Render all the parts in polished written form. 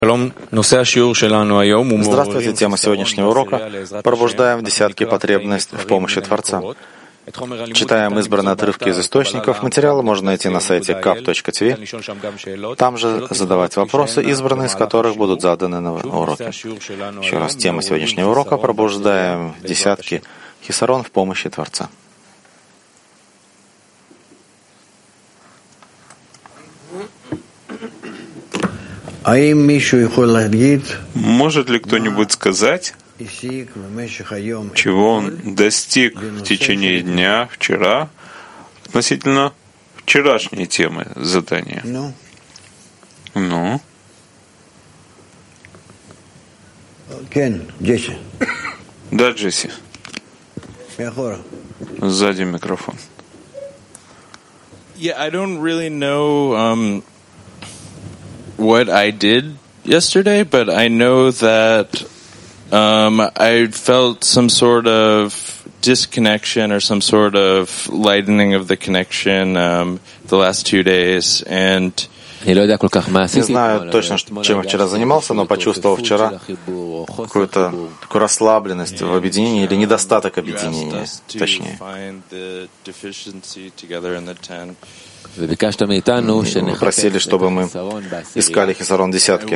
Здравствуйте, тема сегодняшнего урока «Пробуждаем в десятке потребность в помощи Творца». Читаем избранные отрывки из источников. Материалы можно найти на сайте kaf.tv. Там же задавать вопросы, избранные из которых будут заданы на уроке. Еще раз, тема сегодняшнего урока «Пробуждаем в десятке хисарон в помощи Творца». Может ли кто-нибудь сказать, чего он достиг в течение дня, вчера, относительно вчерашней темы задания? Ну? Да, Джесси. Сзади микрофон. Yeah, I don't really know what I did yesterday, but I know that I felt some sort of disconnection or some sort of lightening of the connection the last 2 days, and Не знаю точно, чем я вчера занимался, но почувствовал вчера какую-то такую расслабленность в объединении или недостаток объединения, точнее. Вы просили, чтобы мы искали хисарон десятки.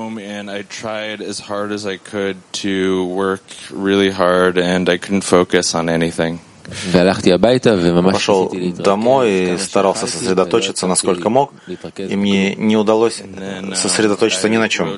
Пошел домой и старался сосредоточиться, насколько мог, и мне не удалось сосредоточиться ни на чем.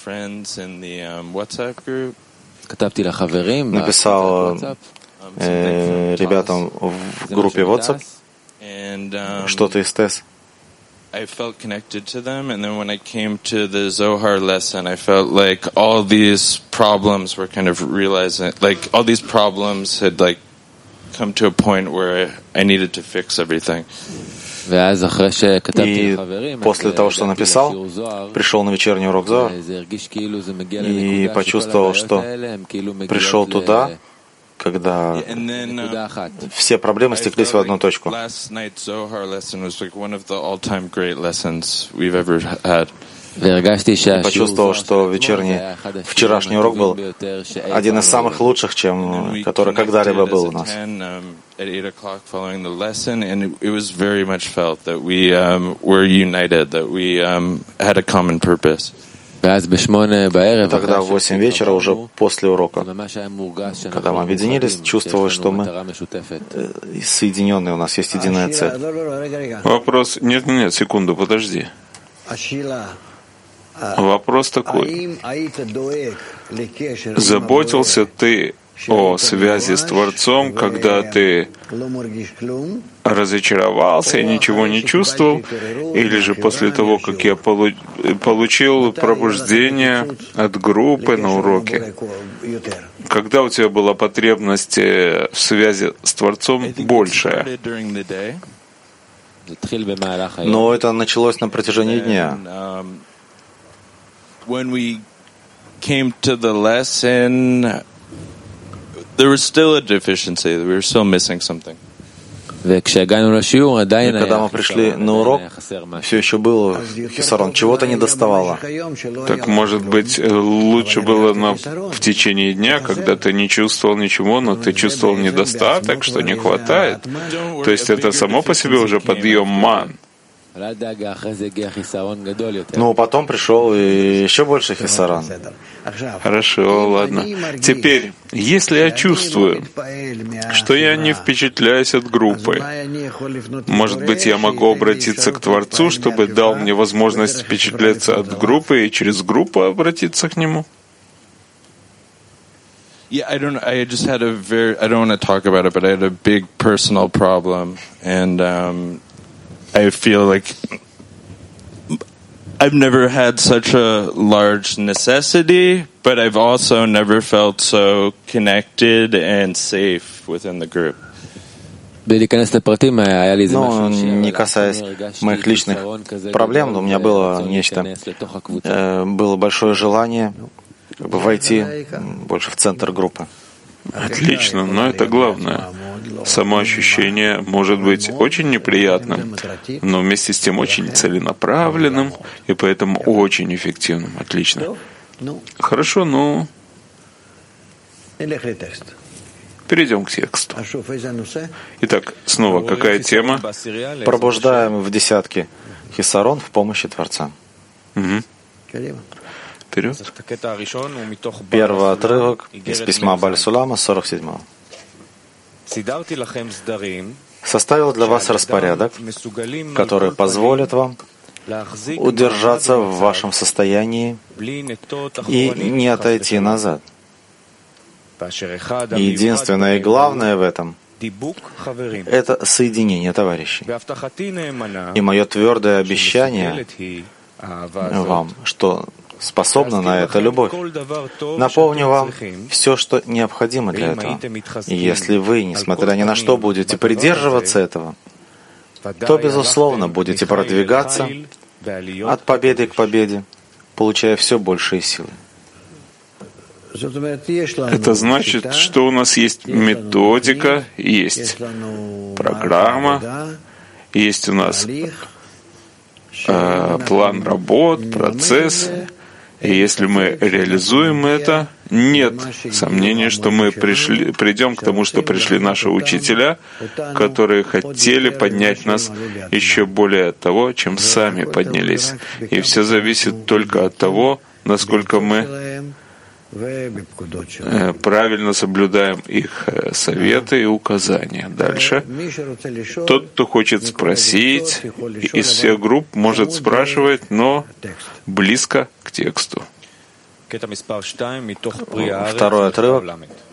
Написал ребятам в группе WhatsApp что-то из ТЭС. I felt connected to them, and then when I came to the Zohar lesson, I felt like all these problems were kind of realizing, like all these problems had like come to a point where I needed to fix everything. И после того, что написал, пришел на вечерний урок Зоар и почувствовал, что пришел туда, когда все проблемы стеклись в одну точку. И почувствовал, что вчерашний урок был один из самых лучших, который когда-либо был у нас. Тогда в 8 вечера, уже после урока, когда мы объединились, чувствовалось, что мы соединенные, у нас есть единая цель. Вопрос. Нет, секунду, подожди. Вопрос такой. Заботился ты о связи с Творцом, когда ты разочаровался и ничего не чувствовал, или же после того, как я получил пробуждение от группы на уроке? Когда у тебя была потребность в связи с Творцом большая? Но это началось на протяжении дня. When we came to the lesson, there was still a deficiency. We were still missing something. И когда мы пришли на урок, все еще было хисарон, чего-то не доставало. Так, может быть, лучше было в течение дня, когда ты не чувствовал ничего, но ты чувствовал недостаток, что не хватает. То есть это само по себе уже подъем ман. Ну, потом пришел и еще больше хисарон. Хорошо, ладно. Теперь, если я чувствую, что я не впечатляюсь от группы, может быть, я могу обратиться к Творцу, чтобы дал мне возможность впечатляться от группы и через группу обратиться к Нему? Yeah, I don't want to talk about it, but I had a big personal problem, and I feel like I've never had such a large necessity, but I've also never felt so connected and safe within the group. Но не касаясь моих личных проблем, у меня было было большое желание войти больше в центр группы. Отлично, но это главное. само ощущение может быть очень неприятным, но вместе с тем очень целенаправленным и поэтому очень эффективным. Отлично. Хорошо, ну, перейдем к тексту. Итак, снова какая тема? Пробуждаем в десятке хисарон в помощи Творца. Угу. Вперед. Первый отрывок из письма Бааль Сулама 47. Составил для вас распорядок, который позволит вам удержаться в вашем состоянии и не отойти назад. Единственное и главное в этом — это соединение товарищей. И мое твердое обещание вам, что способна на это любовь. Напомню вам все, что необходимо для этого. И если вы, несмотря ни на что, будете придерживаться этого, то, безусловно, будете продвигаться от победы к победе, получая все большие силы. Это значит, что у нас есть методика, есть программа, есть у нас план работ, процесс. И если мы реализуем это, нет сомнения, что мы придем к тому, что пришли наши учителя, которые хотели поднять нас еще более от того, чем сами поднялись. И все зависит только от того, насколько мы правильно соблюдаем их советы и указания. Дальше. Тот, кто хочет спросить, из всех групп может спрашивать, но близко к тексту. Второй отрывок.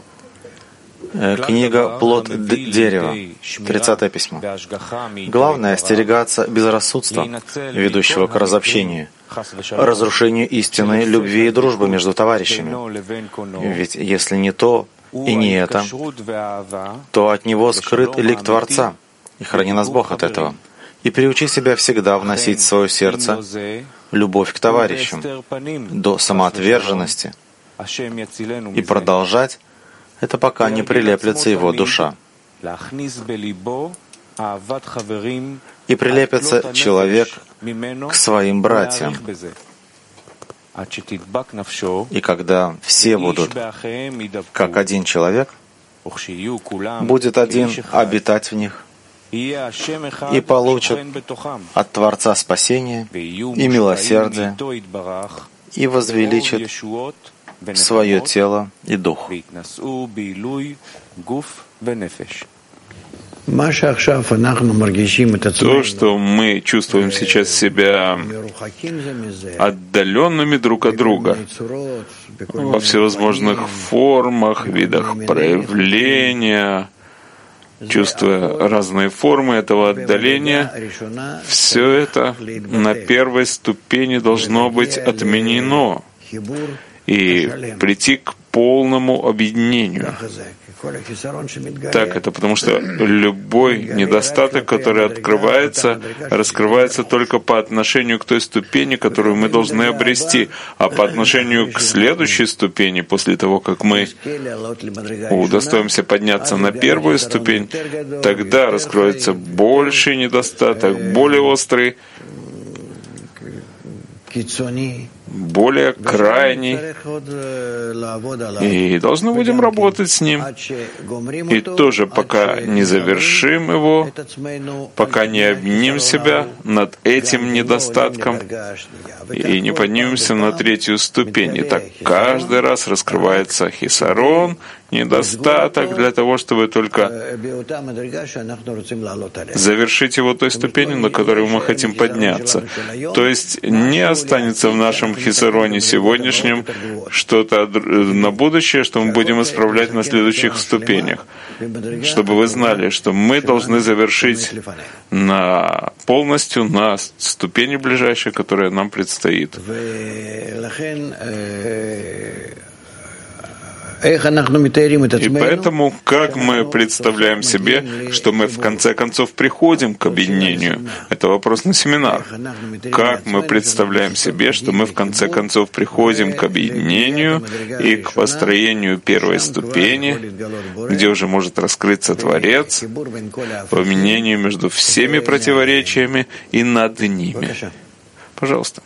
Книга «Плод дерева», 30 письмо. Главное — остерегаться безрассудства, ведущего к разобщению, разрушению истины, любви и дружбы между товарищами. Ведь если не то и не это, то от него скрыт лик Творца, и храни нас Бог от этого. И приучи себя всегда вносить в свое сердце любовь к товарищам до самоотверженности и продолжать это, пока не прилепится его душа. И прилепится человек к своим братьям. И когда все будут как один человек, будет один обитать в них и получат от Творца спасение и милосердие и возвеличит свое тело и дух. То, что мы чувствуем сейчас себя отдаленными друг от друга во всевозможных формах, видах проявления, чувствуя разные формы этого отдаления, все это на первой ступени должно быть отменено и прийти к полному объединению. Так это потому, что любой недостаток, который раскрывается только по отношению к той ступени, которую мы должны обрести, а по отношению к следующей ступени, после того, как мы удостоимся подняться на первую ступень, тогда раскроется больший недостаток, более острый, более крайний, и должны будем работать с ним. И тоже пока не завершим его, пока не обвиним себя над этим недостатком и не поднимемся на третью ступень. И так каждый раз раскрывается хисарон, недостаток, для того, чтобы только завершить его той ступенью, на которую мы хотим подняться. То есть не останется в нашем хисароне сегодняшнем что-то на будущее, что мы будем исправлять на следующих ступенях. Чтобы вы знали, что мы должны завершить полностью на ступени ближайшей, которая нам предстоит. И поэтому, как мы представляем себе, что мы в конце концов приходим к объединению? Это вопрос на семинар. Как мы представляем себе, что мы в конце концов приходим к объединению и к построению первой ступени, где уже может раскрыться Творец, по объединению между всеми противоречиями и над ними? Пожалуйста.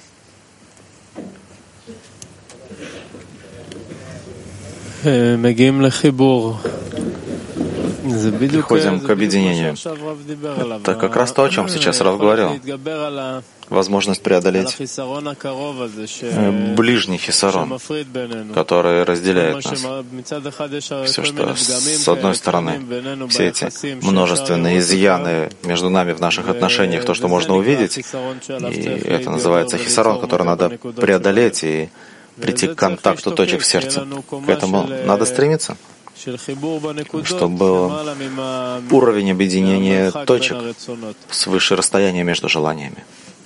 Приходим к объединению. Это как раз то, о чем сейчас Рав говорил. Возможность преодолеть ближний хисарон, который разделяет нас. Все, что с одной стороны, все эти множественные изъяны между нами в наших отношениях, то, что можно увидеть, и это называется хисарон, который надо преодолеть и прийти к контакту точек в сердце. К этому надо стремиться, чтобы был уровень объединения точек свыше расстояния между желаниями.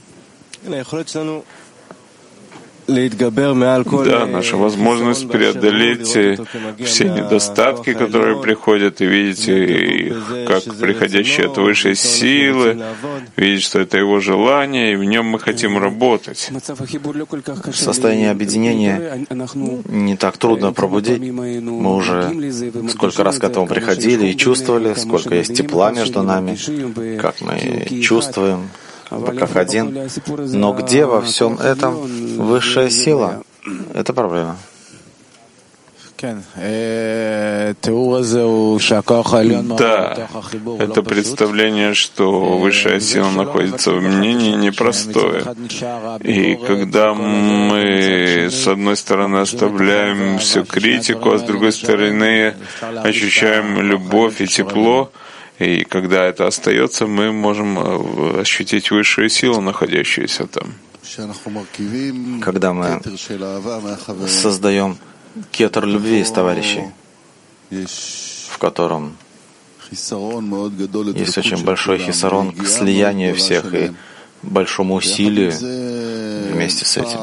Да, наша возможность преодолеть все недостатки, которые приходят, и видеть их как приходящие от высшей силы, видеть, что это его желание, и в нем мы хотим работать. Состояние объединения не так трудно пробудить. Мы уже сколько раз к этому приходили и чувствовали, сколько есть тепла между нами, как мы чувствуем, как один. Но где во всем этом высшая сила? Это проблема. Да, это представление, что высшая сила находится в мнении, непростое. И когда мы, с одной стороны, оставляем всю критику, а с другой стороны, ощущаем любовь и тепло, и когда это остается, мы можем ощутить высшую силу, находящуюся там. Когда мы создаем кетер любви из товарищей, в котором есть очень большой хисарон к слиянию всех и большому усилию вместе с этим.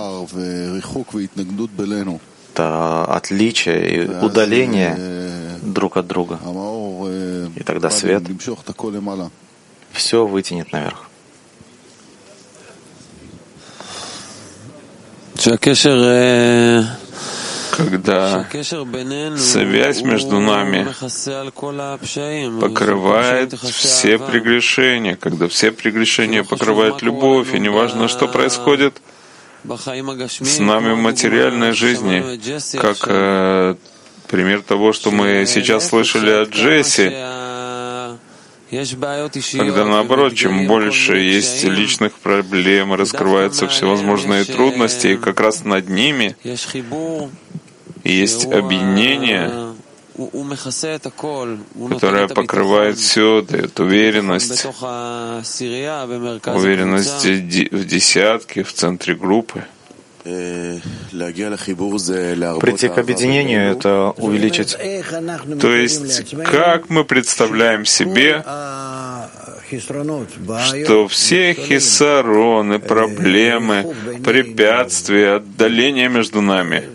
Это отличие и удаление друг от друга. И тогда свет все вытянет наверх. Когда связь между нами покрывает все прегрешения, когда все прегрешения покрывают любовь, и неважно, что происходит с нами в материальной жизни, как пример того, что мы сейчас слышали от Джесси, когда наоборот, чем больше есть личных проблем, раскрываются всевозможные трудности, и как раз над ними есть объединение, которое покрывает все, дает уверенность в десятке, в центре группы. Прийти к объединению — это увеличить. То есть, как мы представляем себе, что все хисароны, проблемы, препятствия, отдаления между нами,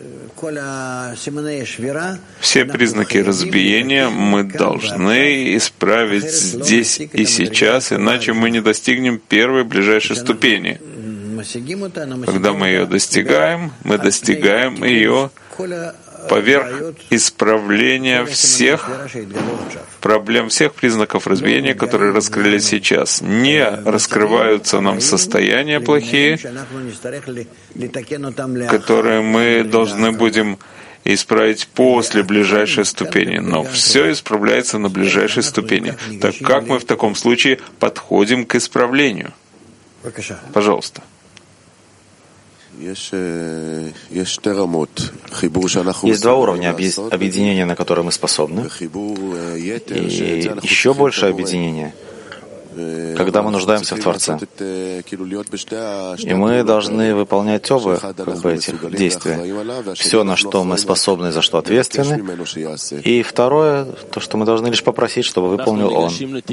все признаки разбиения мы должны исправить здесь и сейчас, иначе мы не достигнем первой ближайшей ступени. Когда мы ее достигаем, мы достигаем ее поверх исправления всех проблем, всех признаков разбиения, которые раскрылись сейчас. Не раскрываются нам состояния плохие, которые мы должны будем исправить после ближайшей ступени. Но все исправляется на ближайшей ступени. Так как мы в таком случае подходим к исправлению? Пожалуйста. Есть два уровня объединения, на которые мы способны, и еще большее объединение, когда мы нуждаемся в Творце. И мы должны выполнять оба этих действия. Все, на что мы способны, за что ответственны. И второе, то, что мы должны лишь попросить, чтобы выполнил Он.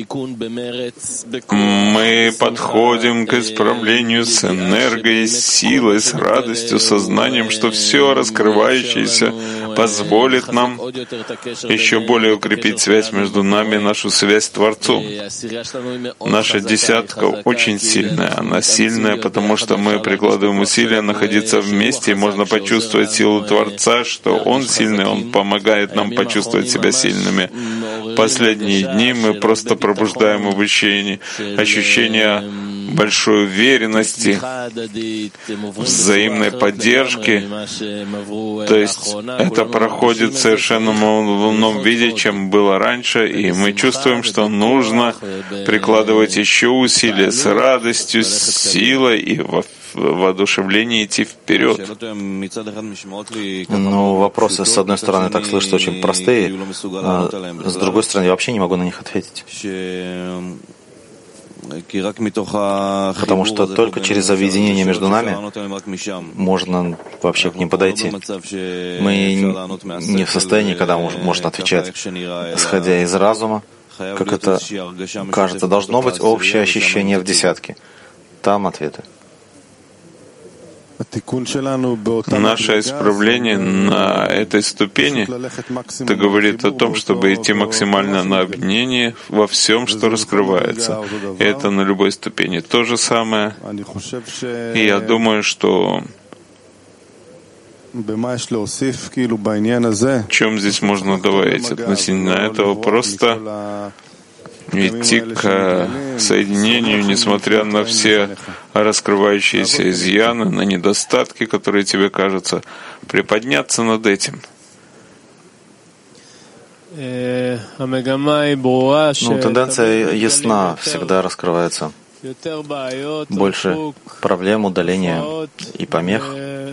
Мы подходим к исправлению с энергией, с силой, с радостью, сознанием, что все раскрывающееся позволит нам еще более укрепить связь между нами, нашу связь с Творцом. Наша десятка очень сильная. Она сильная, потому что мы прикладываем усилия находиться вместе, и можно почувствовать силу Творца, что Он сильный, Он помогает нам почувствовать себя сильными. Последние дни мы просто пробуждаем ощущение большой уверенности, взаимной поддержки. То есть это проходит в совершенно ином виде, чем было раньше, и мы чувствуем, что нужно прикладывать еще усилия с радостью, с силой и в воодушевлении идти вперед. Ну, вопросы, с одной стороны, так слышатся очень простые, а с другой стороны, я вообще не могу на них ответить. Потому что только через объединение между нами можно вообще к ним подойти. Мы не в состоянии, когда можно отвечать, исходя из разума, как это кажется, должно быть общее ощущение в десятке. Там ответы. Наше исправление на этой ступени это говорит о том, чтобы идти максимально на объединение во всем, что раскрывается. И это на любой ступени то же самое. И я думаю, что в чем здесь можно добавить относительно этого? Просто идти к соединению, несмотря на все раскрывающиеся изъяны, на недостатки, которые тебе кажутся, приподняться над этим. Тенденция ясна, всегда раскрывается. Больше проблем, удаления и помех.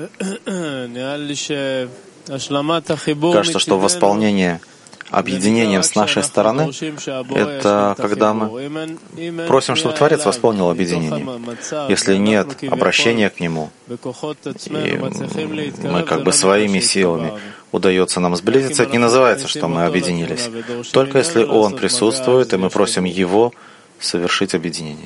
Кажется, что восполнение объединением с нашей стороны — это когда мы просим, чтобы Творец восполнил объединение. Если нет обращения к Нему, и мы как бы своими силами удается нам сблизиться, это не называется, что мы объединились. Только если Он присутствует, и мы просим Его совершить объединение.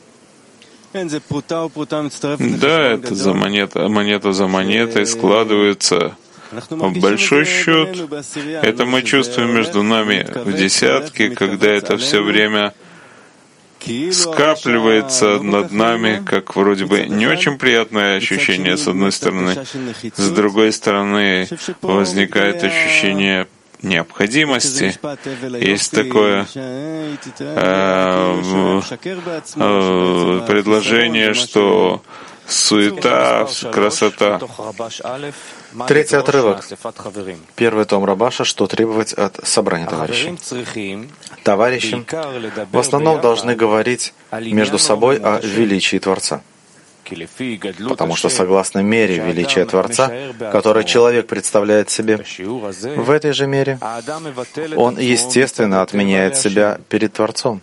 Да, это монета за монетой складываются в большой счет. Это мы чувствуем между нами в десятке, когда это все время скапливается над нами, как вроде бы не очень приятное ощущение с одной стороны, с другой стороны возникает ощущение необходимости. Есть такое предложение, что суета, красота. Третий отрывок. Первый том Рабаша. Что требовать от собрания товарищей? Товарищи в основном должны говорить между собой о величии Творца. Потому что согласно мере величия Творца, который человек представляет себе, в этой же мере он естественно отменяет себя перед Творцом.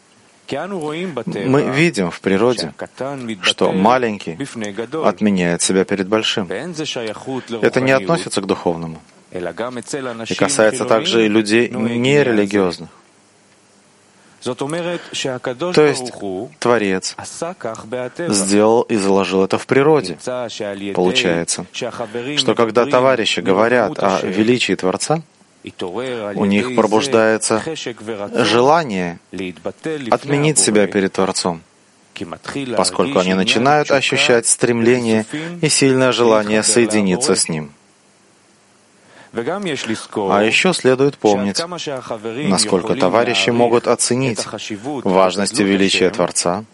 Мы видим в природе, что маленький отменяет себя перед большим. Это не относится к духовному. И касается также и людей нерелигиозных. То есть Творец сделал и заложил это в природе. Получается, что когда товарищи говорят о величии Творца, у них пробуждается желание отменить себя перед Творцом, поскольку они начинают ощущать стремление и сильное желание соединиться с Ним. А еще следует помнить, насколько товарищи могут оценить важность и величие Творца.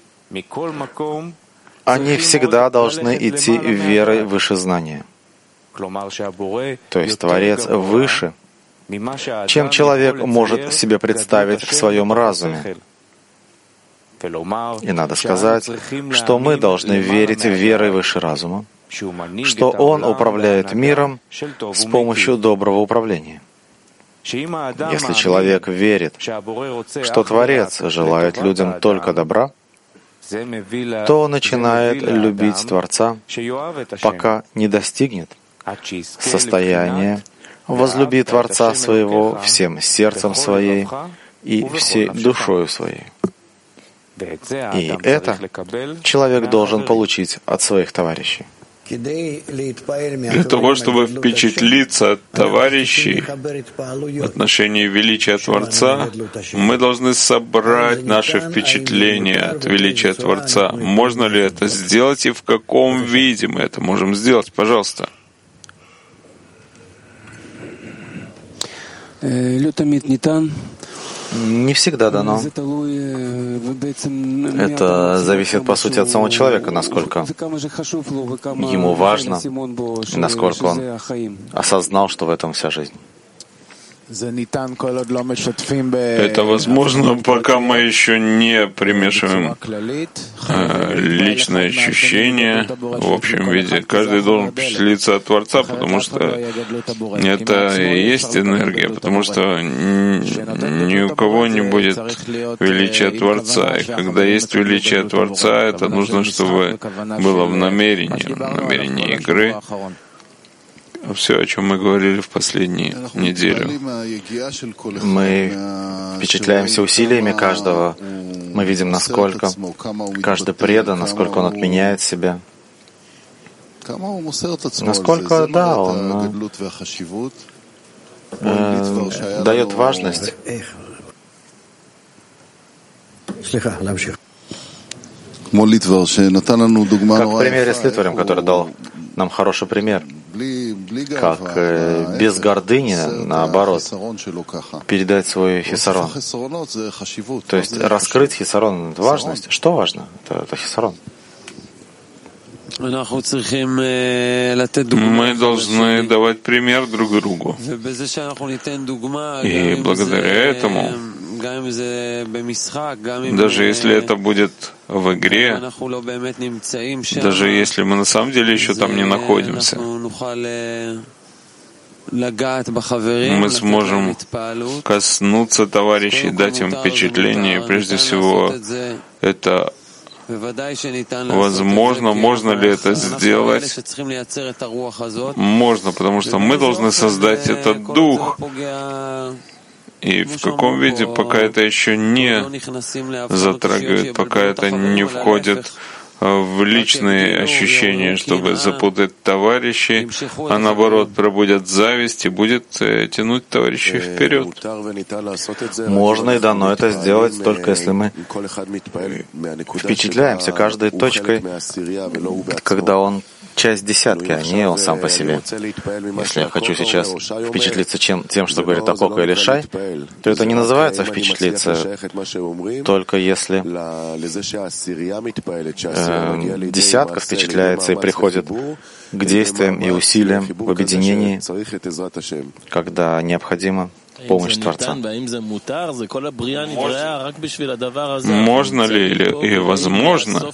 Они всегда должны идти верой выше знания. То есть Творец выше, чем человек может себе представить в своем разуме. И надо сказать, что мы должны верить верой выше разума, что Он управляет миром с помощью доброго управления. Если человек верит, что Творец желает людям только добра, то начинает любить Творца, пока не достигнет состояния возлюби Творца своего всем сердцем своей и всей душою своей. И это человек должен получить от своих товарищей. Для того, чтобы впечатлиться от товарищей в отношении величия Творца, мы должны собрать наше впечатление от величия Творца. Можно ли это сделать и в каком виде мы это можем сделать? Пожалуйста. Не всегда дано. Это зависит, по сути, от самого человека, насколько ему важно, и насколько он осознал, что в этом вся жизнь. Это возможно, пока мы еще не примешиваем личное ощущение в общем виде. Каждый должен впечатлиться от Творца, потому что это и есть энергия, потому что ни у кого не будет величия Творца. И когда есть величие Творца, это нужно, чтобы было в намерении игры. Все, о чем мы говорили в последнюю неделю. Мы впечатляемся усилиями каждого. Мы видим, насколько каждый предан, насколько он отменяет себя. Насколько, да, он дает важность. Как в примере с Литварем, который дал нам хороший пример, как без гордыни, наоборот, передать свой хисарон. То есть раскрыть хисарон — это важность. Что важно? Это хисарон. Мы должны давать пример друг другу. И благодаря этому, даже если это будет в игре, даже если мы на самом деле еще там не находимся, мы сможем коснуться товарищей, дать им впечатление, и прежде всего это возможно. Можно ли это сделать? Можно, потому что мы должны создать этот дух. И в каком виде, пока это еще не затрагивает, пока это не входит в личные ощущения, чтобы запутать товарищей, а наоборот пробудят зависть и будет тянуть товарищей вперед. Можно и дано это сделать, только если мы впечатляемся каждой точкой, когда он часть десятки, а не он сам по себе. Если я хочу сейчас впечатлиться тем, что говорит Акока или Шай, то это не называется впечатлиться, только если десятка впечатляется и приходит к действиям и усилиям в объединении, когда необходимо помощь Творца. Можно ли и возможно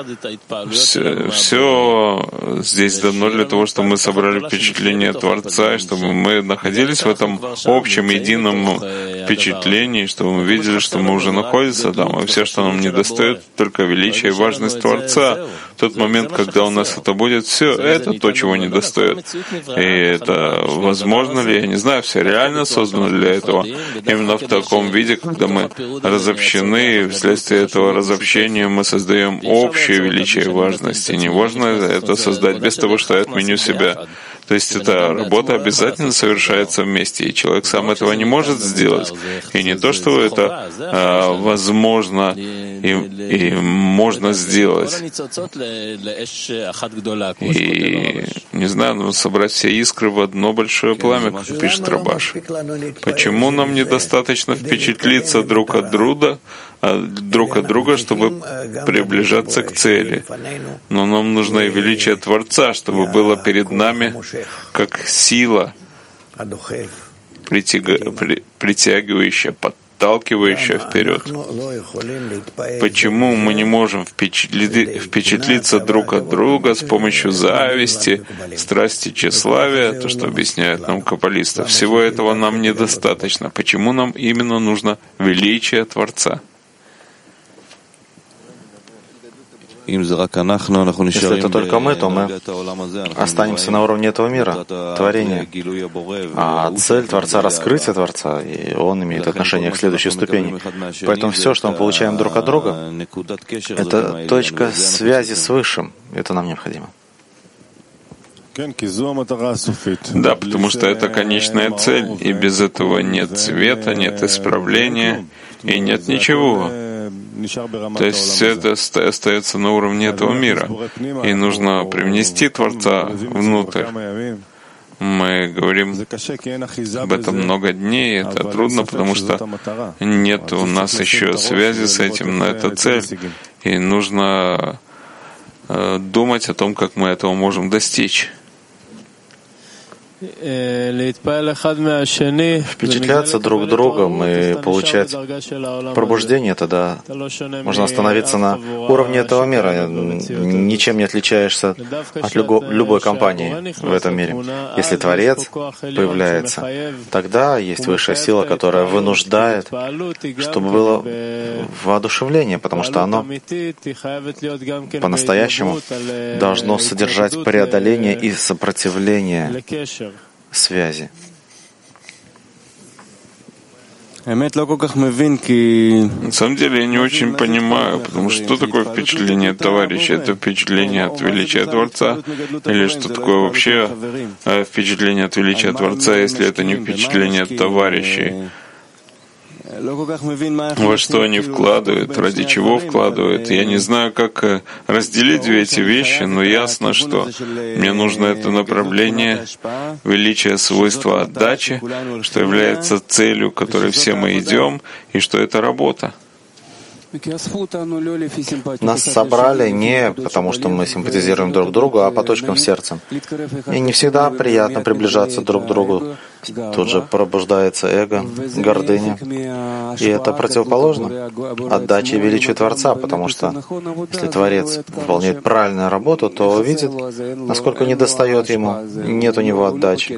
все здесь дано для того, чтобы мы собрали впечатление Творца, и чтобы мы находились в этом общем едином впечатлении, чтобы мы видели, что мы уже находимся там, и все, что нам недостает, только величие и важность Творца. В тот момент, когда у нас это будет, все это то, чего недостает. И это возможно ли, я не знаю, все реально создано для этого. Именно в таком виде, когда мы разобщены, и вследствие этого разобщения мы создаем общее величие и важность. И невозможно это создать без того, что я отменю себя. То есть эта работа обязательно совершается вместе, и человек сам этого не может сделать. И не то, что это возможно и можно сделать. И, не знаю, нужно собрать все искры в одно большое пламя, как пишет Рабаш. Почему нам недостаточно впечатлиться друг от друга, чтобы приближаться к цели? Но нам нужно и величие Творца, чтобы было перед нами как сила, притягивающая, подталкивающая вперед. Почему мы не можем впечатлиться друг от друга с помощью зависти, страсти, тщеславия, то, что объясняют нам каббалисты? Всего этого нам недостаточно. Почему нам именно нужно величие Творца? Если это только мы, то мы останемся на уровне этого мира, творения. А цель Творца — раскрытие Творца, и Он имеет отношение к следующей ступени. Поэтому все, что мы получаем друг от друга, это точка связи с Высшим. Это нам необходимо. Да, потому что это конечная цель, и без этого нет света, нет исправления, и нет ничего. То есть все это остается на уровне этого мира. И нужно привнести Творца внутрь. Мы говорим об этом много дней, это трудно, потому что нет у нас еще связи с этим, но это цель. И нужно думать о том, как мы этого можем достичь. Впечатляться друг другом и получать пробуждение, тогда можно остановиться на уровне этого мира. Ничем не отличаешься от любой компании в этом мире. Если Творец появляется, тогда есть высшая сила, которая вынуждает, чтобы было воодушевление, потому что оно по-настоящему должно содержать преодоление и сопротивление связи. На самом деле я не очень понимаю, потому что такое впечатление товарища? Это впечатление от величия Творца? Или что такое вообще впечатление от величия Творца, если это не впечатление от товарищей? Во что они вкладывают, ради чего вкладывают. Я не знаю, как разделить две эти вещи, но ясно, что мне нужно это направление величия свойства отдачи, что является целью, к которой все мы идем, и что это работа. Нас собрали не потому, что мы симпатизируем друг другу, а по точкам сердца. И не всегда приятно приближаться друг к другу. Тут же пробуждается эго, гордыня. И это противоположно отдаче и величию Творца, потому что если Творец выполняет правильную работу, то видит, насколько недостает ему, нет у него отдачи.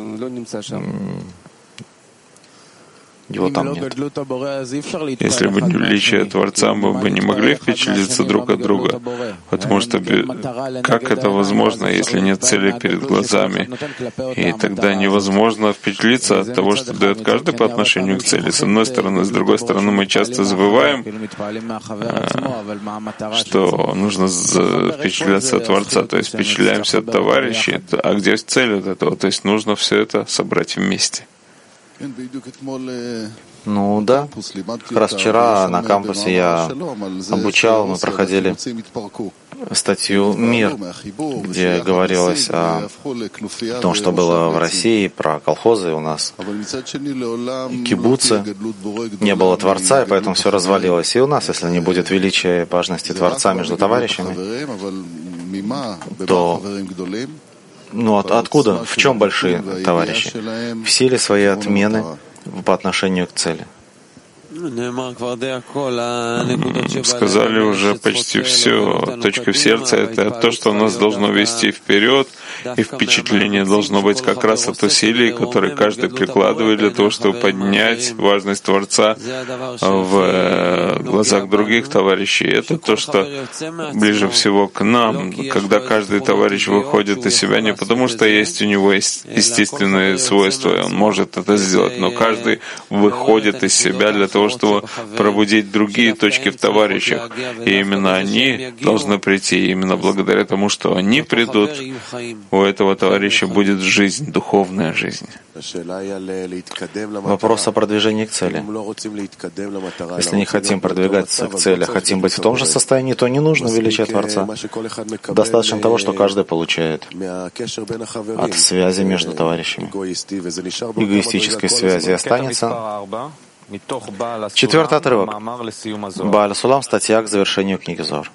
Его там нет. Если бы не величие Творца, мы бы не могли впечатлиться друг от друга, потому что как это возможно, если нет цели перед глазами? И тогда невозможно впечатлиться от того, что дает каждый по отношению к цели. С одной стороны, с другой стороны, мы часто забываем, что нужно впечатляться от Творца, то есть впечатляемся от товарищей, а где цель от этого? То есть нужно все это собрать вместе. Ну да. Как раз вчера на кампусе я обучал, мы проходили статью «Мир», где говорилось о том, что было в России, про колхозы у нас, кибуцы, не было Творца, и поэтому все развалилось. И у нас, если не будет величия и важности Творца между товарищами, то откуда? В чем большие товарищи? В силе своей отмены по отношению к цели. Сказали уже почти все. Точка в сердце — это то, что нас должно вести вперед, и впечатление должно быть как раз от усилий, которые каждый прикладывает для того, чтобы поднять важность Творца в глазах других товарищей. Это то, что ближе всего к нам, когда каждый товарищ выходит из себя не потому, что есть у него естественные свойства, и он может это сделать, но каждый выходит из себя для того, чтобы пробудить другие точки в товарищах. И именно они должны прийти. И именно благодаря тому, что они придут, у этого товарища будет жизнь, духовная жизнь. Вопрос о продвижении к цели. Если не хотим продвигаться к цели, а хотим быть в том же состоянии, то не нужно величия Творца. Достаточно того, что каждый получает от связи между товарищами. Эгоистической связи останется. 4-й отрывок. Бааль Сулам, статья к завершению книги Зоар.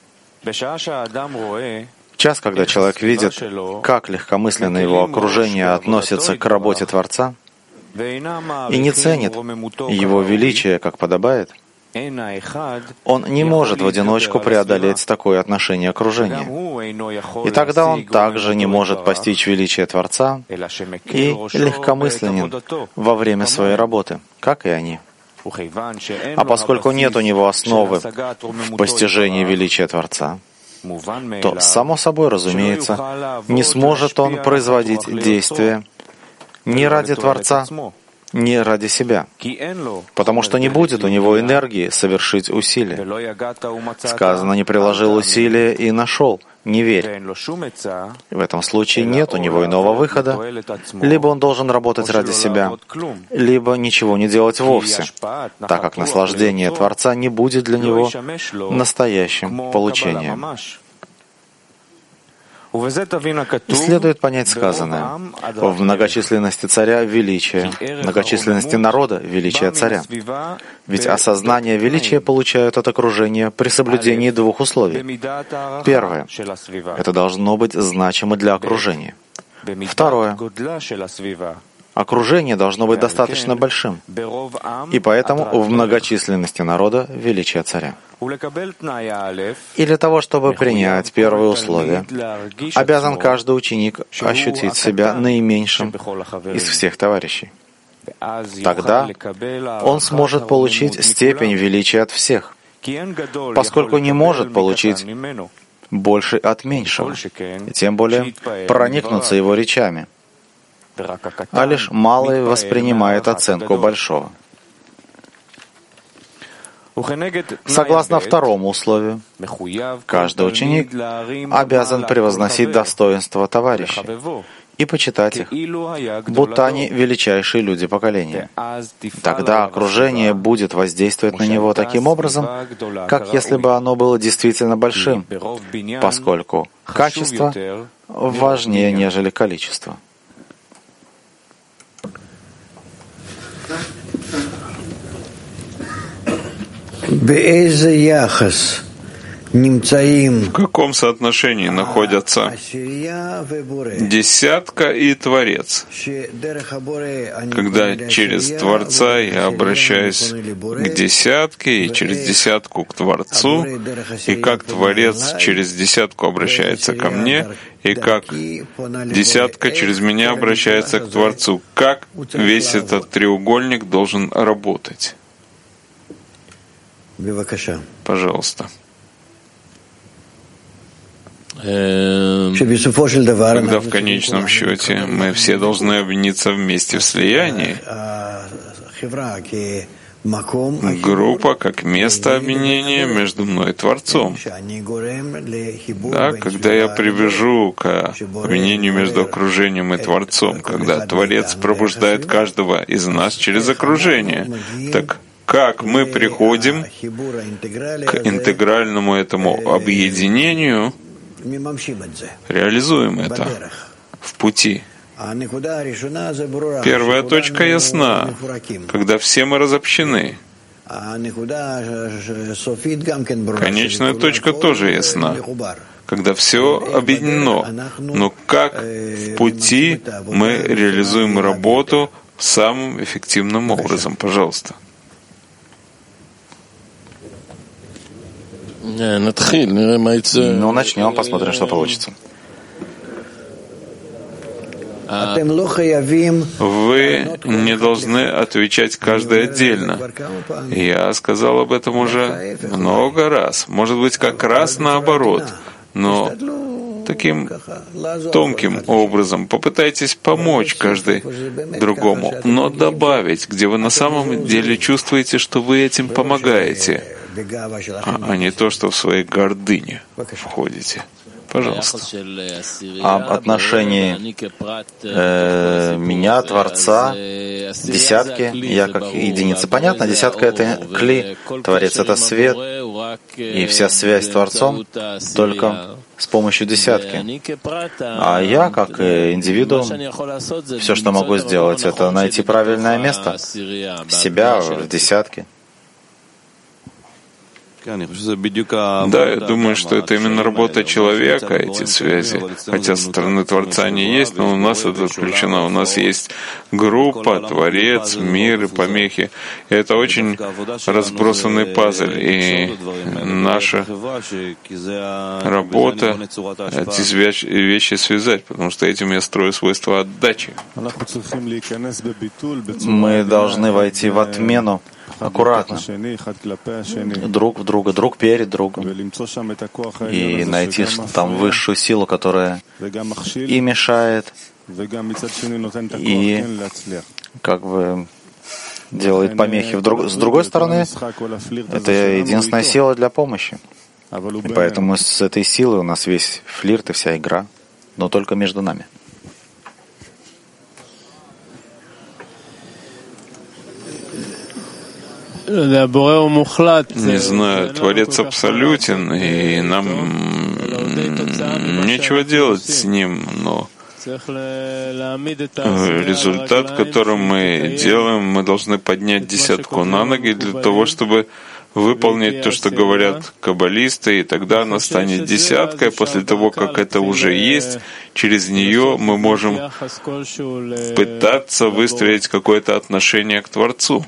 Час, когда человек видит, как легкомысленно его окружение относится к работе Творца, и не ценит его величие, как подобает, он не может в одиночку преодолеть такое отношение окружения. И тогда он также не может постичь величие Творца и легкомысленен во время своей работы, как и они. А поскольку нет у него основы в постижении величия Творца, то, само собой разумеется, не сможет он производить действия ни ради Творца, ни ради себя, потому что не будет у него энергии совершить усилие. Сказано, не приложил усилия и нашел, не верь. В этом случае нет у него иного выхода. Либо он должен работать ради себя, либо ничего не делать вовсе, так как наслаждение Творца не будет для него настоящим получением. И следует понять сказанное. В многочисленности царя — величие, в многочисленности народа — величие царя. Ведь осознание величия получают от окружения при соблюдении двух условий. Первое — это должно быть значимо для окружения. Второе — окружение должно быть достаточно большим, и поэтому в многочисленности народа — величие царя. И для того, чтобы принять первое условие, обязан каждый ученик ощутить себя наименьшим из всех товарищей. Тогда он сможет получить степень величия от всех, поскольку не может получить больше от меньшего, и тем более проникнуться его речами, а лишь малый воспринимает оценку большого. Согласно второму условию, каждый ученик обязан превозносить достоинства товарищей и почитать их, будто они величайшие люди поколения. Тогда окружение будет воздействовать на него таким образом, как если бы оно было действительно большим, поскольку качество важнее, нежели количество. В каком соотношении находятся десятка и Творец? Когда через Творца я обращаюсь к десятке, и через десятку к Творцу, и как Творец через десятку обращается ко мне, и как десятка через меня обращается к Творцу. Как весь этот треугольник должен работать? Пожалуйста. Когда в конечном счете мы все должны объединиться вместе в слиянии, группа как место объединения между мной и Творцом. Да, когда я привяжу к объединению между окружением и Творцом, когда Творец пробуждает каждого из нас через окружение, так как мы приходим к интегральному этому объединению, реализуем это в пути. Первая точка ясна, когда все мы разобщены. Конечная точка тоже ясна, когда все объединено. Но как в пути мы реализуем работу самым эффективным образом? Пожалуйста. Ну, начнем, посмотрим, что получится. Вы не должны отвечать каждый отдельно. Я сказал об этом уже много раз. Может быть, как раз наоборот. Но таким тонким образом попытайтесь помочь каждый другому, но добавить, где вы на самом деле чувствуете, что вы этим помогаете, а не то, что в своей гордыне входите. Пожалуйста. Об отношении меня, Творца, десятки, я как единица. Понятно, десятка — это кли, Творец — это свет, и вся связь с Творцом только с помощью десятки. А я, как индивидуум, все, что могу сделать, это найти правильное место, себя в десятке. Да, я думаю, что это именно работа человека, эти связи. Хотя со стороны Творца они есть, но у нас это включено. У нас есть группа, Творец, мир и помехи. И это очень разбросанный пазл. И наша работа — эти вещи связать, потому что этим я строю свойства отдачи. Мы должны войти в отмену аккуратно, друг в друга, друг перед другом, и найти там высшую силу, которая и мешает, и как бы делает помехи. С другой стороны, это единственная сила для помощи. И поэтому с этой силой у нас весь флирт и вся игра, но только между нами. Не знаю, Творец абсолютен, и нам нечего делать с ним, но результат, который мы делаем, мы должны поднять десятку на ноги для того, чтобы выполнить то, что говорят каббалисты, и тогда она станет десяткой. После того, как это уже есть, через нее мы можем пытаться выстроить какое-то отношение к Творцу.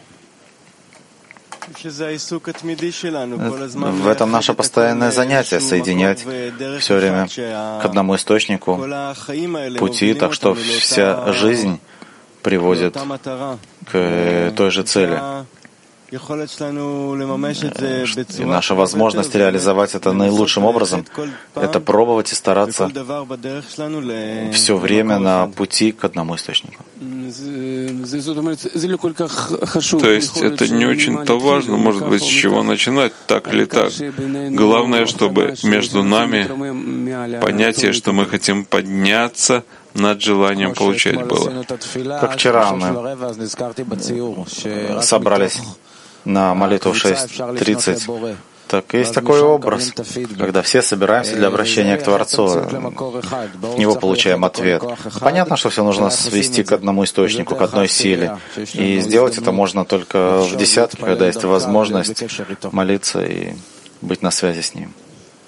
В этом наше постоянное занятие — соединять все время к одному источнику пути, так что вся жизнь приводит к той же цели. И наша возможность реализовать это наилучшим образом — это пробовать и стараться все время на пути к одному источнику. То есть это не очень-то важно, может быть, с чего начинать, так или так. Главное, чтобы между нами понятие, что мы хотим подняться над желанием получать, было. Как вчера мы собрались на молитву в 6:30. Так есть такой образ, когда все собираемся для обращения к Творцу, в него получаем ответ. Понятно, что все нужно свести к одному источнику, к одной силе. И сделать это можно только в десятке, когда есть возможность молиться и быть на связи с Ним.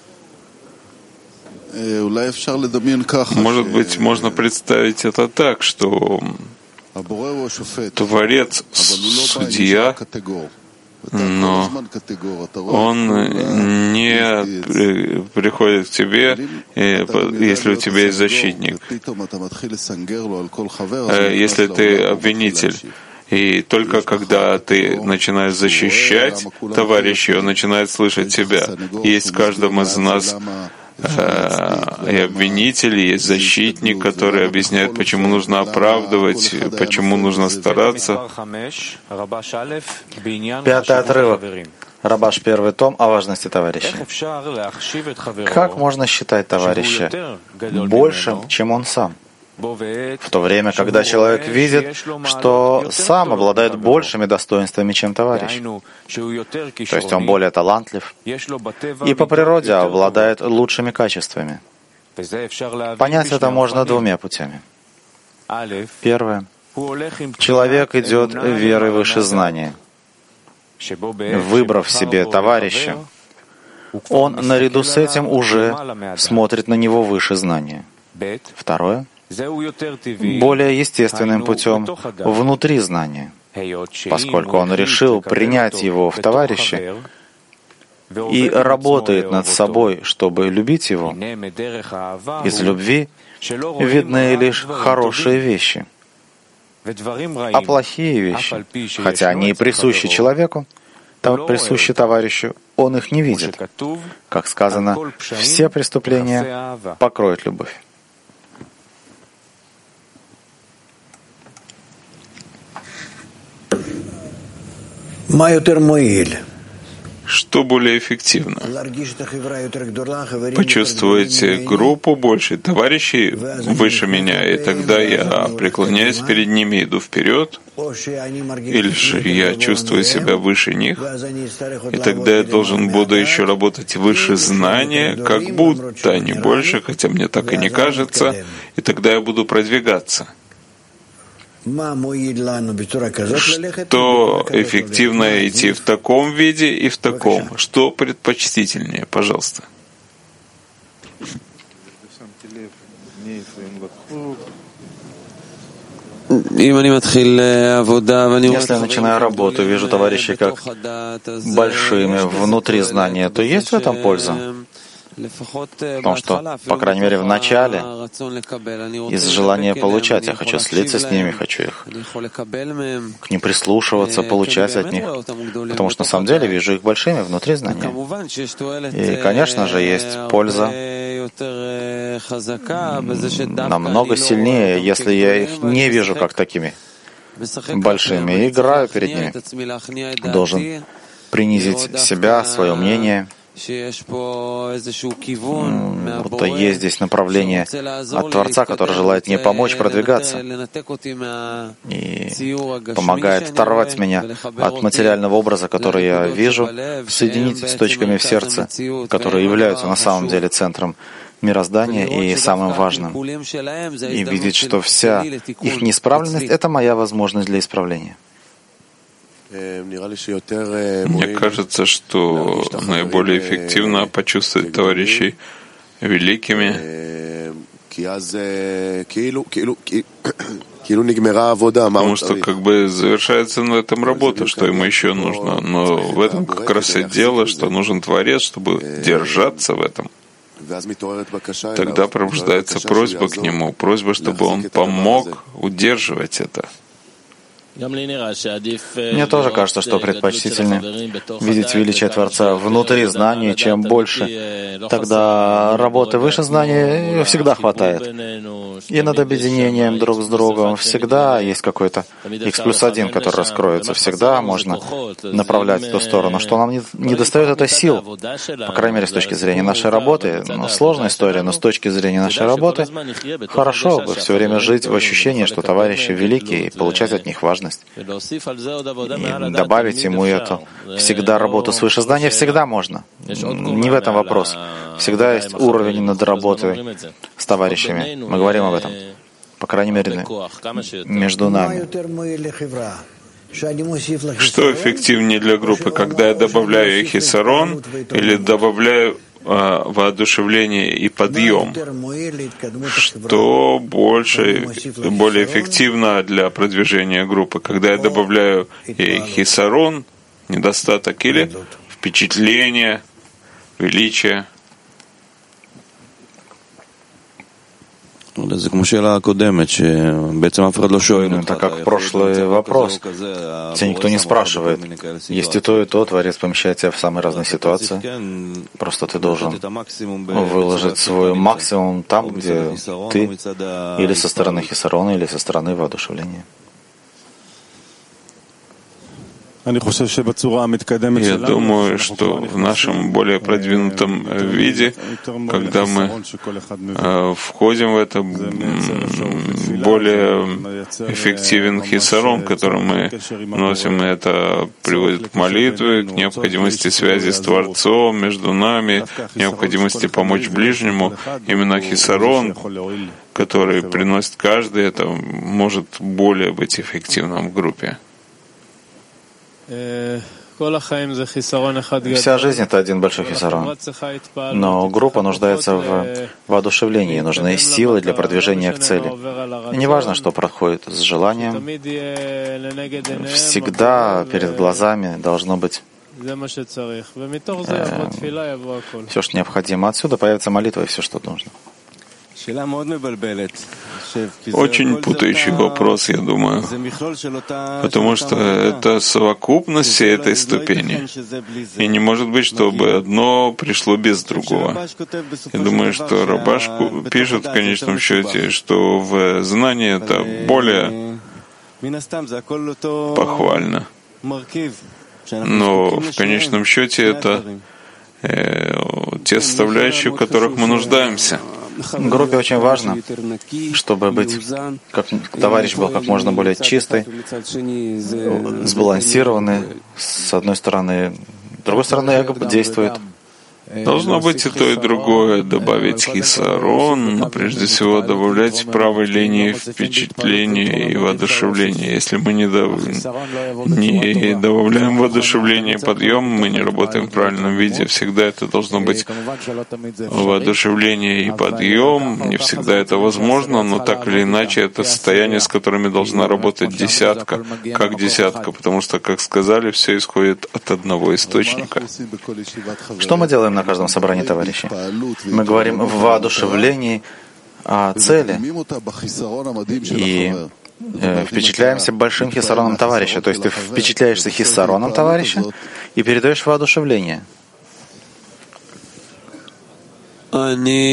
Может быть, можно представить это так, что Творец — судья, но он не приходит к тебе, если у тебя есть защитник, если ты обвинитель. И только когда ты начинаешь защищать товарища, он начинает слышать тебя. Есть в каждом из нас и обвинитель, есть защитник, который объясняет, почему нужно оправдывать, почему нужно стараться. 5-й отрывок. Рабаш, 1 том о важности товарища. Как можно считать товарища большим, чем он сам? В то время, когда человек видит, что сам обладает большими достоинствами, чем товарищ, то есть он более талантлив и по природе обладает лучшими качествами. Понять это можно 2 путями. Первое. Человек идет верой выше знания. Выбрав себе товарища, он наряду с этим уже смотрит на него выше знания. Второе. Более естественным путем, внутри знания, поскольку он решил принять его в товарища и работает над собой, чтобы любить его. Из любви видны лишь хорошие вещи, а плохие вещи, хотя они и присущи человеку, присущи товарищу, он их не видит. Как сказано, все преступления покроет любовь. Что более эффективно? Почувствовать группу больше, товарищей выше меня, и тогда я преклоняюсь перед ними, иду вперед, или же я чувствую себя выше них, и тогда я буду еще работать выше знания, как будто, а не больше, хотя мне так и не кажется, и тогда я буду продвигаться. Что эффективно идти в таком виде и в таком? Что предпочтительнее, пожалуйста? Если я начинаю работу, вижу товарищей как большими внутри знания, то есть в этом польза? Потому что, по крайней мере, в начале, из желания получать, я хочу слиться с ними, хочу их к ним прислушиваться, получать от них, потому что на самом деле вижу их большими внутри знания. И, конечно же, есть польза намного сильнее, если я их не вижу как такими большими, и играю перед ними. Должен принизить себя, свое мнение. Будто есть здесь направление от Творца, который желает мне помочь продвигаться и помогает оторвать меня от материального образа, который я вижу, соединить с точками в сердце, которые являются на самом деле центром мироздания и самым важным, и видеть, что вся их неисправленность — это моя возможность для исправления. Мне кажется, что наиболее эффективно почувствовать товарищей великими, потому что как бы завершается на этом работа, что ему еще нужно. Но в этом как раз и дело, что нужен Творец, чтобы держаться в этом. Тогда пробуждается просьба к нему, просьба, чтобы он помог удерживать это. Мне тоже кажется, что предпочтительнее видеть величие Творца внутри знаний, чем больше. Тогда работы выше знаний всегда хватает. И над объединением друг с другом всегда есть какой-то X+1, который раскроется. Всегда можно направлять в ту сторону. Что нам не достает, это сил. По крайней мере, с точки зрения нашей работы. Сложная история, но с точки зрения нашей работы хорошо бы все время жить в ощущении, что товарищи великие, и получать от них важность. И добавить ему это. Всегда работу свыше знания всегда можно. Не в этом вопрос. Всегда есть уровень над работой с товарищами. Мы говорим об этом. По крайней мере, между нами. Что эффективнее для группы, когда я добавляю хисарон или добавляю воодушевление и подъем, что более эффективно для продвижения группы, когда я добавляю хисарон, недостаток, или впечатление, величие. Это как прошлый вопрос. Тебя никто не спрашивает. Есть и то, Творец помещает тебя в самые разные ситуации. Просто ты должен выложить свой максимум там, где ты, или со стороны хисарона, или со стороны воодушевления. Я думаю, что в нашем более продвинутом виде, когда мы входим в это, более эффективен хисарон, который мы носим, и это приводит к молитве, к необходимости связи с Творцом между нами, необходимости помочь ближнему. Именно хисарон, который приносит каждый, это может более быть эффективным в группе. Вся жизнь — это один большой хисарон. Но группа нуждается в воодушевлении, нужны силы для продвижения к цели. И неважно, что происходит с желанием, всегда перед глазами должно быть все, что необходимо. Отсюда появится молитва и все, что нужно. Очень путающий вопрос, я думаю, потому что это совокупность всей этой ступени. И не может быть, чтобы одно пришло без другого. Я думаю, что Рабаш пишет в конечном счете, что в знании это более похвально. Но в конечном счете это те составляющие, в которых мы нуждаемся. Группе очень важно, чтобы быть, как товарищ был как можно более чистый, сбалансированный, с одной стороны. С другой стороны, эго действует. Должно быть и то, и другое. Добавить хисарон, но прежде всего добавлять в правой линии впечатление и воодушевление. Если мы не добавляем воодушевление и подъем, мы не работаем в правильном виде. Всегда это должно быть воодушевление и подъем. Не всегда это возможно, но так или иначе это состояние, с которыми должна работать десятка, как десятка, потому что, как сказали, все исходит от одного источника. Что мы делаем на каждом собрании, товарищи? Мы говорим в воодушевлении о цели и впечатляемся большим хиссароном товарища. То есть ты впечатляешься хиссароном товарища и передаешь воодушевление. Я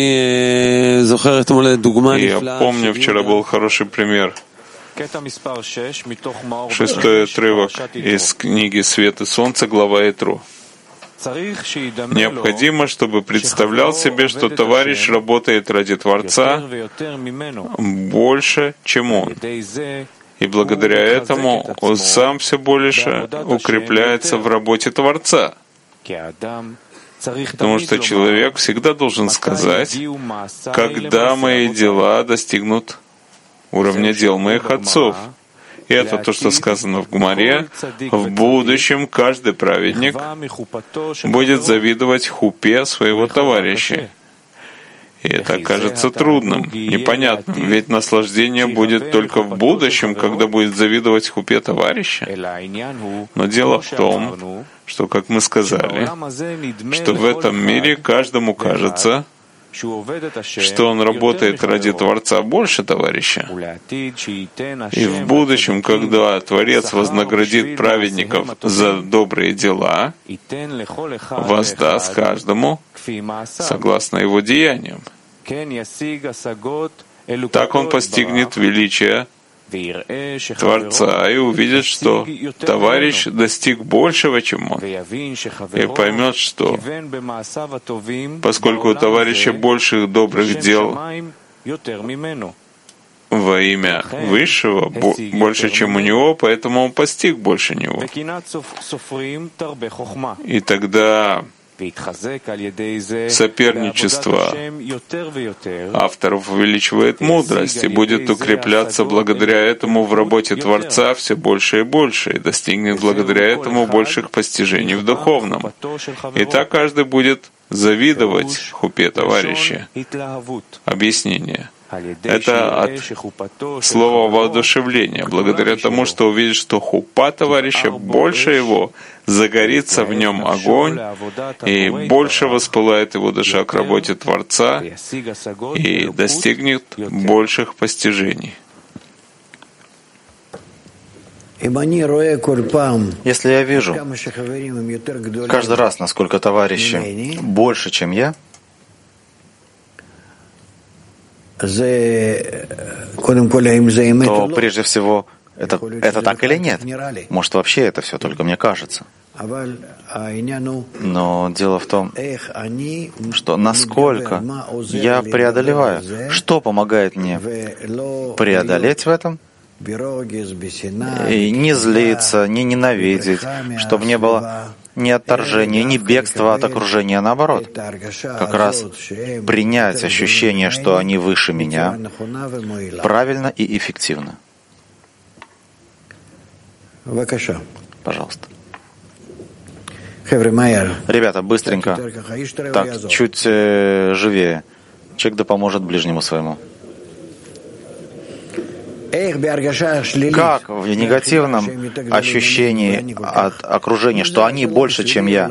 помню, вчера был хороший пример. 6-й отрывок из книги «Свет и солнце», глава Итру. Необходимо, чтобы представлял себе, что товарищ работает ради Творца больше, чем он. И благодаря этому он сам все больше укрепляется в работе Творца. Потому что человек всегда должен сказать, когда мои дела достигнут уровня дел моих отцов. И это то, что сказано в Гмаре. В будущем каждый праведник будет завидовать хупе своего товарища. И это кажется трудным, непонятным, ведь наслаждение будет только в будущем, когда будет завидовать хупе товарища. Но дело в том, что, как мы сказали, что в этом мире каждому кажется, что он работает ради Творца больше товарища. И в будущем, когда Творец вознаградит праведников за добрые дела, воздаст каждому согласно его деяниям. Так он постигнет величие Творца и увидит, что товарищ достиг большего, чем он, и поймет, что поскольку у товарища больше добрых дел во имя Высшего больше, чем у него, поэтому он постиг больше него. И тогда соперничество авторов увеличивает мудрость и будет укрепляться благодаря этому в работе Творца все больше и больше, и достигнет благодаря этому больших постижений в духовном. И так каждый будет завидовать хупе товарища. Объяснение. Это от слова воодушевления. Благодаря тому, что увидит, что хупа товарища больше его, загорится в нем огонь, и больше воспылает его душа к работе Творца, и достигнет больших постижений. Если я вижу каждый раз, насколько товарищи больше, чем я, то прежде всего это так или нет? Может, вообще это все только мне кажется. Но дело в том, что насколько я преодолеваю, что помогает мне преодолеть в этом, и не злиться, не ненавидеть, чтобы не было ни отторжения, ни бегства от окружения, а наоборот. Как раз принять ощущение, что они выше меня, правильно и эффективно. Пожалуйста. Ребята, быстренько. Так, чуть живее. Человек да поможет ближнему своему. Как в негативном ощущении от окружения, что они больше, чем я,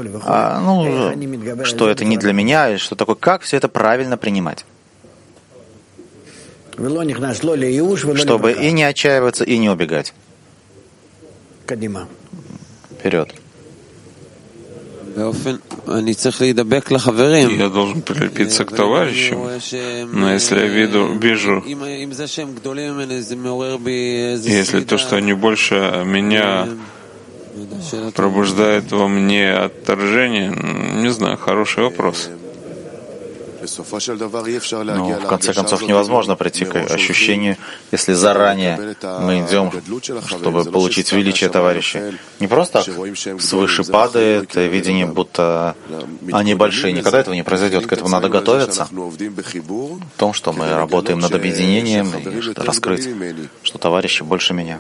что это не для меня, и что такое, как все это правильно принимать? Чтобы и не отчаиваться, и не убегать. Вперед. Я должен прилепиться к товарищам, но если я вижу, если то, что они больше меня, пробуждает во мне отторжение, не знаю, хороший вопрос. Но в конце концов невозможно прийти к ощущению, если заранее мы идем, чтобы получить величие товарищей. Не просто так свыше падает видение, будто они большие. Никогда этого не произойдет. К этому надо готовиться. В том, что мы работаем над объединением и раскрыть, что товарищи больше меня.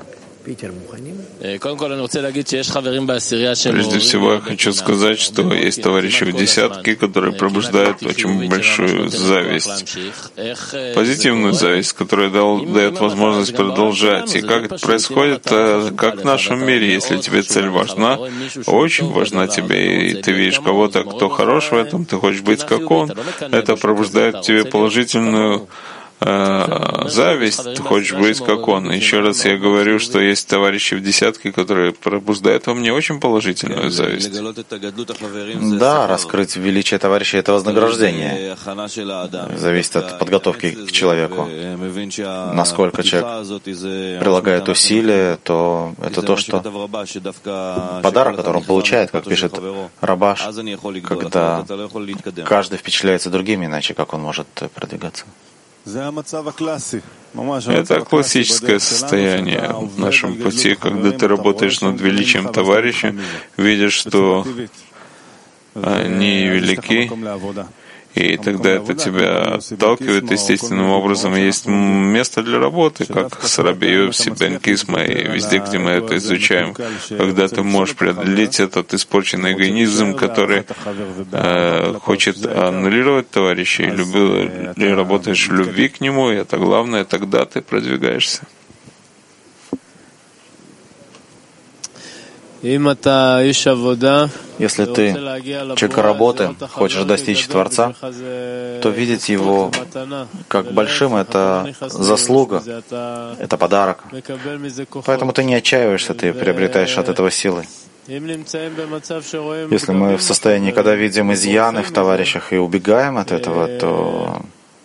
Прежде всего, я хочу сказать, что есть товарищи в десятке, которые пробуждают очень большую зависть, позитивную зависть, которая дает возможность продолжать. И как это происходит, как в нашем мире, если тебе цель важна, очень важна тебе, и ты видишь кого-то, кто хорош в этом, ты хочешь быть как он, это пробуждает в тебе положительную зависть, ты хочешь быть как он. Еще раз я говорю, что есть товарищи в десятке, которые пробуждают во мне очень положительную зависть. Да, раскрыть величие товарища — это вознаграждение. Зависит от подготовки к человеку. Насколько человек прилагает усилия, то это то, что подарок, который он получает, как пишет Рабаш, когда каждый впечатляется другими, иначе как он может продвигаться. Это классическое состояние в нашем пути, когда ты работаешь над величием товарища, видишь, что они велики, и тогда это тебя отталкивает естественным образом. Есть место для работы, как с Раби Йоси бен Кисма, и везде, где мы это изучаем, когда ты можешь преодолеть этот испорченный эгоизм, который хочет аннулировать товарища, и работаешь в любви к нему, и это главное, тогда ты продвигаешься. Если ты человек работы, хочешь достичь Творца, то видеть его как большим — это заслуга, это подарок. Поэтому ты не отчаиваешься, ты приобретаешь от этого силы. Если мы в состоянии, когда видим изъяны в товарищах и убегаем от этого, то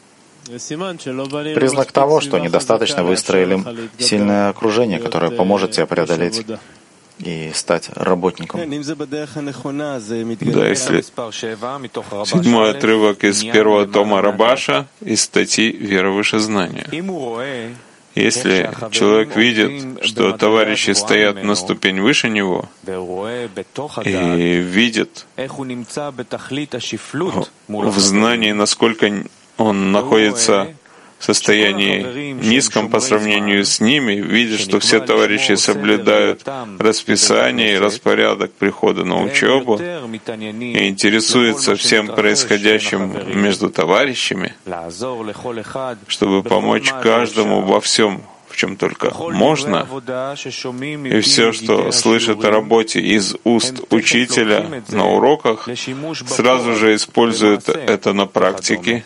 признак того, что недостаточно выстроили сильное окружение, которое поможет тебе преодолеть и стать работником. Да, если 7-й отрывок из 1-го тома Рабаша из статьи «Вера выше знания». Если человек видит, что товарищи стоят на ступень выше него, и видит в знании, насколько он находится в состоянии низком по сравнению с ними, видит, что все товарищи соблюдают расписание и распорядок прихода на учебу и интересуется всем происходящим между товарищами, чтобы помочь каждому во всем, в чем только можно, и все, что слышит о работе из уст учителя на уроках, сразу же использует это на практике,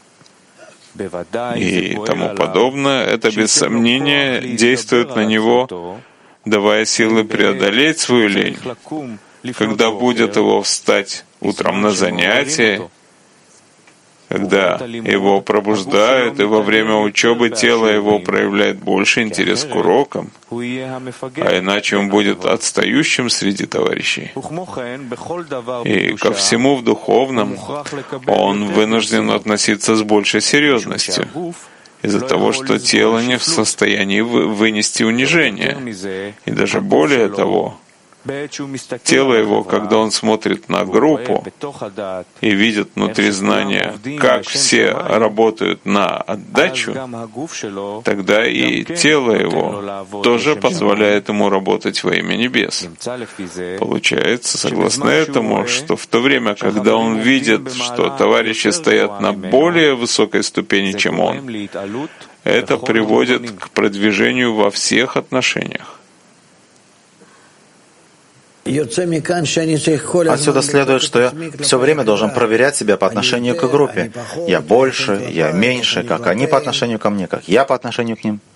и тому подобное, это без сомнения действует на него, давая силы преодолеть свою лень, когда будет его встать утром на занятие, когда его пробуждают, и во время учебы тело его проявляет больше интерес к урокам, а иначе он будет отстающим среди товарищей. И ко всему в духовном он вынужден относиться с большей серьезностью, из-за того, что тело не в состоянии вынести унижение. И даже более того, тело его, когда он смотрит на группу и видит внутри знания, как все работают на отдачу, тогда и тело его тоже позволяет ему работать во имя небес. Получается, согласно этому, что в то время, когда он видит, что товарищи стоят на более высокой ступени, чем он, это приводит к продвижению во всех отношениях. Отсюда следует, что я все время должен проверять себя по отношению к группе. Я больше, я меньше, как они по отношению ко мне, как я по отношению к ним.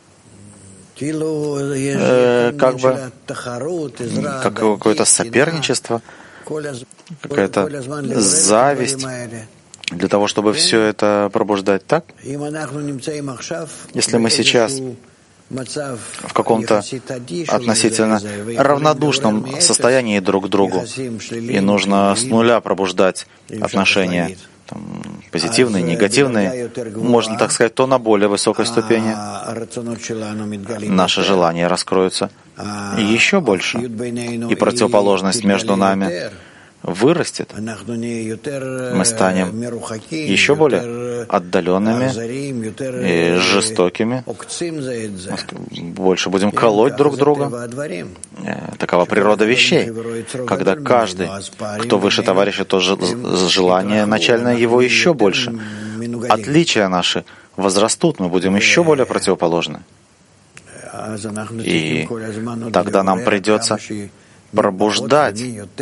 Как бы как какое-то соперничество, какая-то зависть для того, чтобы все это пробуждать так. Если мы сейчас в каком-то относительно равнодушном состоянии друг к другу, и нужно с нуля пробуждать отношения, позитивные, негативные, можно так сказать, то на более высокой ступени наши желания раскроются еще больше, и противоположность между нами вырастет. Мы станем еще более отдаленными и жестокими, больше будем колоть друг друга. Такова природа вещей. Когда каждый, кто выше товарища, то желание начальное его еще больше. Отличия наши возрастут, мы будем еще более противоположны. И тогда нам придется пробуждать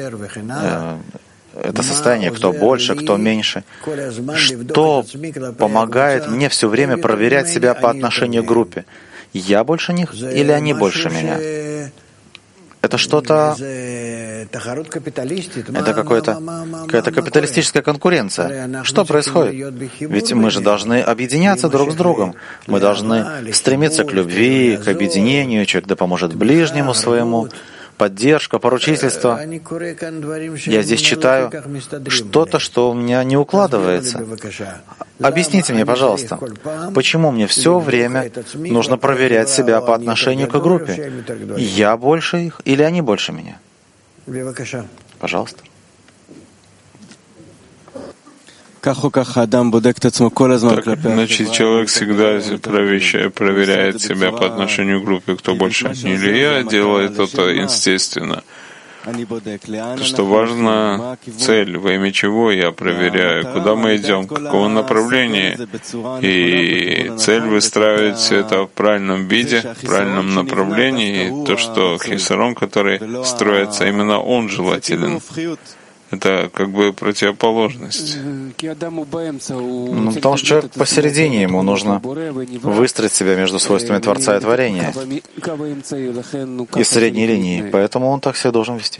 это состояние, кто больше, кто меньше, что помогает мне все время проверять себя по отношению к группе. Я больше них или они больше меня? Это что-то, это какая-то капиталистическая конкуренция. Что происходит? Ведь мы же должны объединяться друг с другом. Мы должны стремиться к любви, к объединению. Человек да поможет ближнему своему. Поддержка, поручительство. Я здесь читаю что-то, что у меня не укладывается. Объясните мне, пожалуйста, почему мне все время нужно проверять себя по отношению к группе? Я больше их или они больше меня? Пожалуйста. Так иначе человек всегда проверяет себя по отношению к группе, кто больше или я, делает это естественно. Что важно, цель, во имя чего я проверяю, куда мы идем, в каком направлении. И цель выстраивает все это в правильном виде, в правильном направлении. И то, что хисарон, который строится, именно он желателен. Это как бы противоположность. Потому что человек посередине, ему нужно выстроить себя между свойствами Творца и Творения и средней линии. Поэтому он так себя должен вести.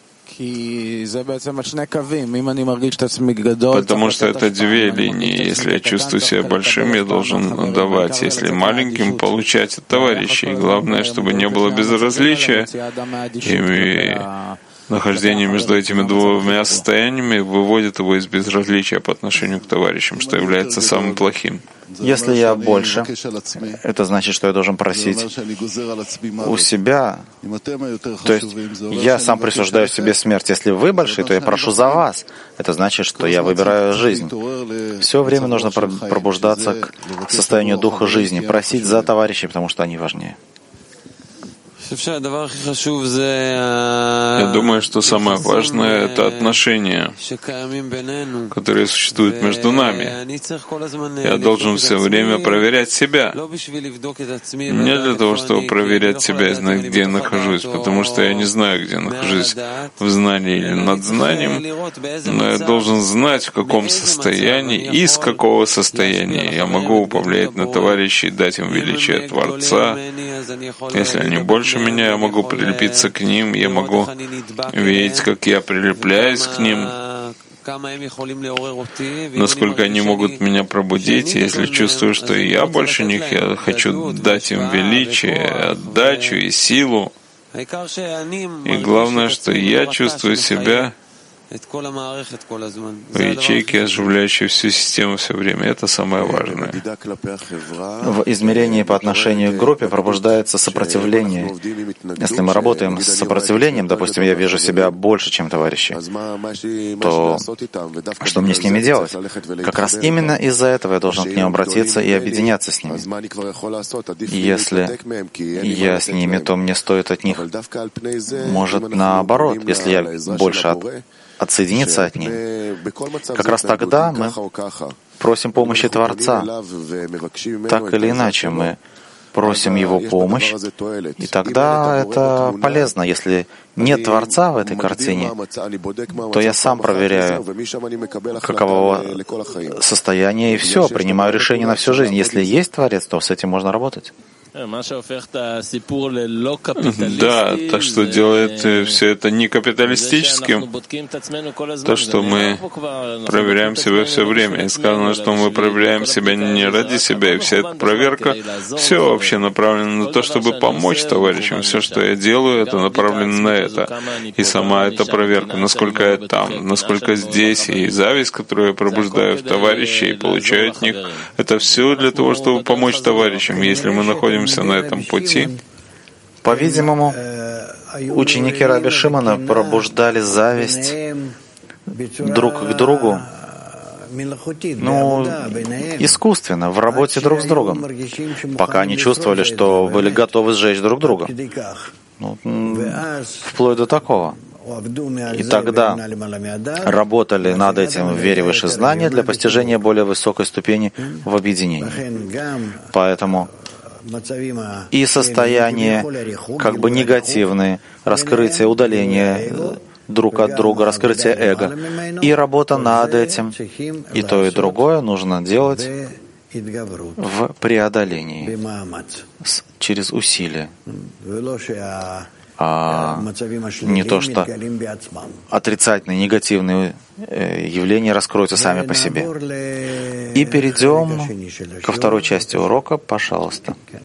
Потому что это две линии. Если я чувствую себя большим, я должен давать. Если маленьким, получать от товарищей. Главное, чтобы не было безразличия. И нахождение между этими двумя состояниями выводит его из безразличия по отношению к товарищам, что является самым плохим. Если я больше, это значит, что я должен просить у себя. То есть я сам присуждаю себе смерть. Если вы большие, то я прошу за вас. Это значит, что я выбираю жизнь. Все время нужно пробуждаться к состоянию духа жизни, просить за товарищей, потому что они важнее. Я думаю, что самое важное — это отношения, которые существуют между нами. Я должен все время проверять себя. Не для того, чтобы проверять себя и знать, где я нахожусь, потому что я не знаю, где я нахожусь, в знании или над знанием, но я должен знать, в каком состоянии и с какого состояния я могу повлиять на товарищей, дать им величие Творца. Если они больше меня, я могу прилепиться к ним, я могу видеть, как я прилепляюсь к ним, насколько они могут меня пробудить. Если чувствую, что и я больше них, я хочу дать им величие, отдачу и силу. И главное, что я чувствую себя в ячейке, оживляющей всю систему все время. Это самое важное. В измерении по отношению к группе пробуждается сопротивление. Если мы работаем с сопротивлением, допустим, я вижу себя больше, чем товарищи, то что мне с ними делать? Как раз именно из-за этого я должен к ним обратиться и объединяться с ними. Если я с ними, то мне стоит от них, может, наоборот, если я больше отсоединиться от них. Как раз тогда мы просим помощи Творца. Так или иначе, мы просим Его помощь, и тогда это полезно. Если нет Творца в этой картине, то я сам проверяю, каково состояние, и все, принимаю решение на всю жизнь. Если есть Творец, то с этим можно работать. Да, то, что делает все это не капиталистическим, то, что мы проверяем себя все время. И сказано, что мы проверяем себя не ради себя, и вся эта проверка, все вообще направлено на то, чтобы помочь товарищам. Все, что я делаю, это направлено на это. И сама эта проверка, насколько я там, насколько здесь, и зависть, которую я пробуждаю в товарищей и получаю от них, это все для того, чтобы помочь товарищам. Если мы находимся на этом пути, по-видимому, ученики Раби Шимона пробуждали зависть друг к другу, искусственно, в работе друг с другом, пока они чувствовали, что были готовы сжечь друг друга. Вплоть до такого. И тогда работали над этим в вере выше знания для постижения более высокой ступени в объединении. Поэтому и состояние как бы негативные, раскрытие, удаление друг от друга, раскрытие эго, и работа над этим, и то, и другое нужно делать в преодолении, через усилие, а не то, что отрицательные, негативные явления раскроются сами по себе. И перейдем ко второй части урока, пожалуйста.